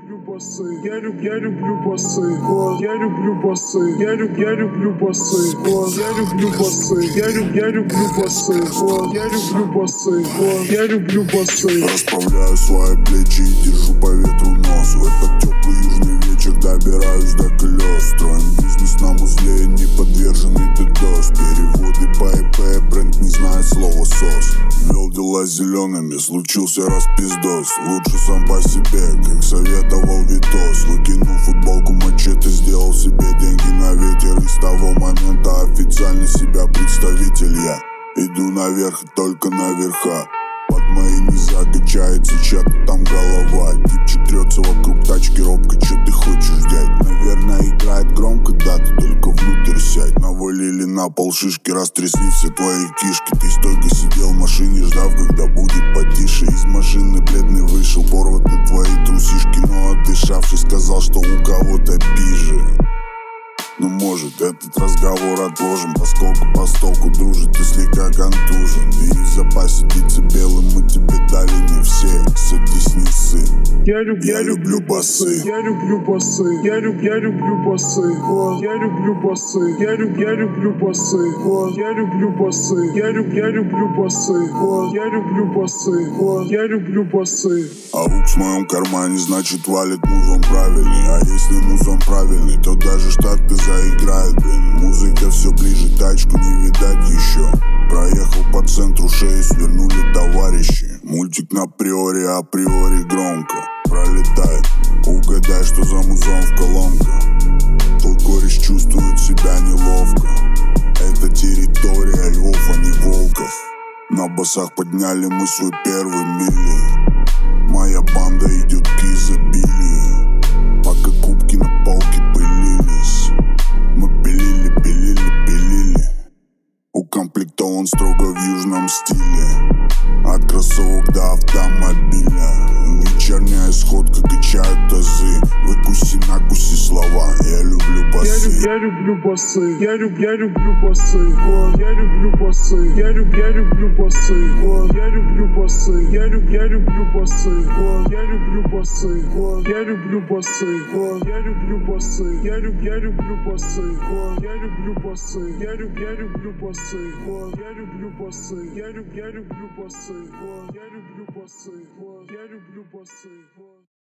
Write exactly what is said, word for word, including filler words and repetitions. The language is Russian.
люблю басы, я люблю, я люблю басы, я люблю басы, я люблю, я люблю басы, я люблю басы, я люблю, я люблю басы, я люблю басы, я люблю басы. Расправляю свои плечи и держу по ветру нос. В этот теплый южный вечер добираюсь до колес. Строим бизнес на музле, не подверженный ддос. Переводы по ИП, бренд не знает слова сос. Вел дела с зелеными, случился распиздос. Лучше сам по себе, как советовал Витос. Выкинул футболку мачете, сделал себе деньги на ветер. И с того момента официально себя представитель я. Иду наверх и только наверха. Под моей не закачается чья-то там голова. Типчик трется вокруг тачки робко, чё ты хочешь, дядь? Наверное, играет громко, да, ты только внутрь сядь. Навалили на пол шишки, растрясли все твои кишки. Ты стойко сидел в машине, ждав, когда будет потише. Из машины бледный вышел, порваты твои трусишки. Но отдышавшись, сказал, что у кого-то пиже. Ну может этот разговор отложим, поскольку постолку дружит, ты слегка контужен. И в запасе птицы белым мы тебе дали не все. Садись, не сы. Я люблю, Я люблю басы. я люблю басы, я люблю, я люблю басы, я люблю басы, я люблю, я люблю басы, я люблю басы, я люблю, я люблю басы, я люблю басы, я люблю басы. А лук в моем кармане, значит валит музон правильный. А если музон правильный, то даже штаты заиграет, блин. Музыка все ближе, тачку не видать еще. Проехал по центру, шею свернули товарищи. Мультик на приоре, априори громко пролетает. Угадай, что за музон в колонках. Твой кореш чувствует себя неловко. Это территория львов, а не волков. На басах подняли мы свой первый мили. Моя банда идет к изобилию. Пока кубки на полке пылились, мы пилили, пилили, пилили. Укомплектован строго в южном стиле. От кроссовок до автомобиля. Вечерняя сходка, качают тазы. Выкуси, накуси слова. Я люблю басы. Я люблю басы, я люблю, я люблю басы, я люблю басы, я люблю, я люблю басы, я люблю басы, я люблю, я люблю басы, я люблю басы, я люблю басы, я люблю басы, я люблю, я люблю басы, я люблю басы, я люблю, я люблю басы, я люблю басы, я люблю, я люблю басы, я люблю басы, я люблю басы.